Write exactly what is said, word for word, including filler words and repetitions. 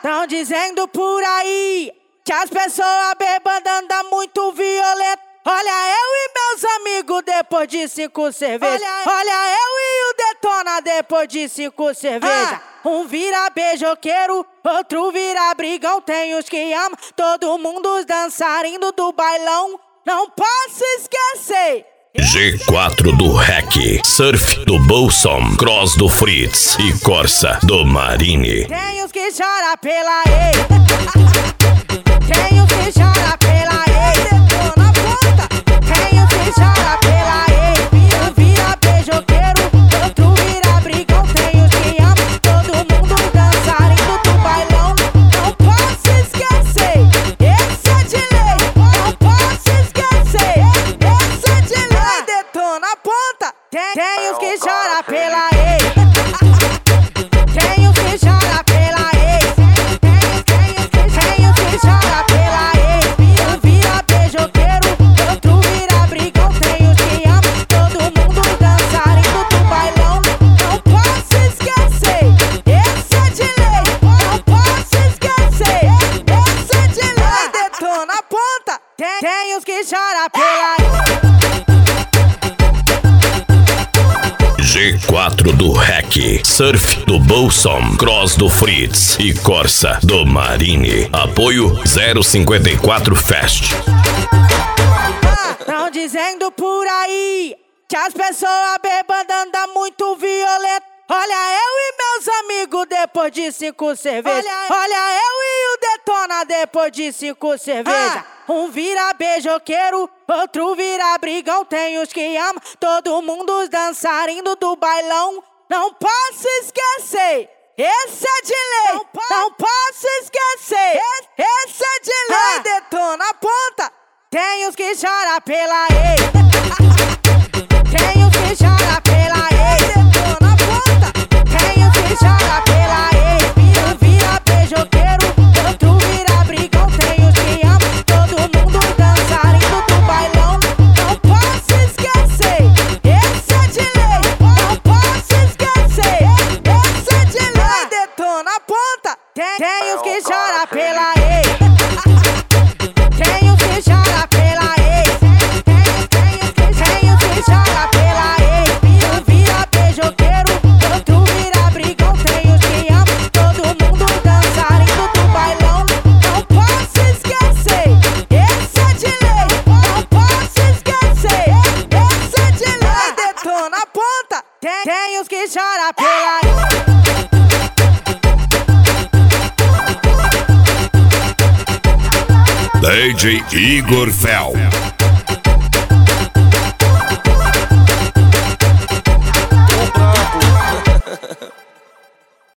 Tão dizendo por aí que as pessoas bêbadas andam muito violento. Olha eu e meus amigos depois de cinco cervejas. Olha, Olha eu e o Detona depois de cinco cervejas. Ah. Um vira beijoqueiro, outro vira brigão. Tem os que amam, todo mundo os dançarinos do bailão. Não posso esquecer G quatro do Rec, Surf do Bolson, Cross do Fritz e Corsa do Marine. Tem os que choram pela ex. Tem os que choram pela ex. Detona ponta. Tem os que choram pela ex. Um vira beijoqueiro, outro vira brigão. Tem os que amam, todo mundo dançarindo do bailão. Não posso esquecer, esse é de lei. Não posso esquecer, esse é de lei. Detona ponta. Tem, tem os que choram pela ex. Tem os que choram pela ex. Tem os que, tem os que choram pela ex. Um vira beijoqueiro, outro vira brigão. Tem os que amam, todo mundo dançarindo do bailão. Não posso esquecer, esse é de lei. Não posso esquecer, esse é de lei. Detona ponta. Tem, tem os que choram pela ex. G quatro do Rec, Surf do Bolson, Cross do Fritz e Corsa do Marine. Apoio zero cinquenta e quatro Fest. Tão dizendo por aí que as pessoas bêbadas andam muito violento. Olha eu e meus amigos depois de cinco cervejas. Olha, Olha eu e o Detona depois de cinco cervejas. Ah. Um vira beijoqueiro, outro vira brigão. Tem os que amam, todo mundo os dançarinos do bailão. Não posso esquecer, esse é de lei. Não, po Não posso esquecer, esse é de lei. Ah. Detona ponta. Tem os que choram pela ex. Tem os que choram pela ex. Detona ponta. Tem os que choram pela ex. Um vira beijoqueiro, outro vira brigão. Tem os que amam, todo mundo dançarindo do bailão. Não posso esquecer, esse é de lei. Não posso esquecer, esse é de lei. Detona ponta. Tem, tem os que choram pela ex. Tem os que choram pela ex. Tem, tem, tem os que choram pela ex. Um vira beijoqueiro, outro vira brigão. Tem os que amam, todo mundo dançarindo do bailão. Não posso esquecer, esse é de lei. Não posso esquecer, esse é de lei. Detona ponta. Tem, tem os que choram pela ex. D J Igor Fel.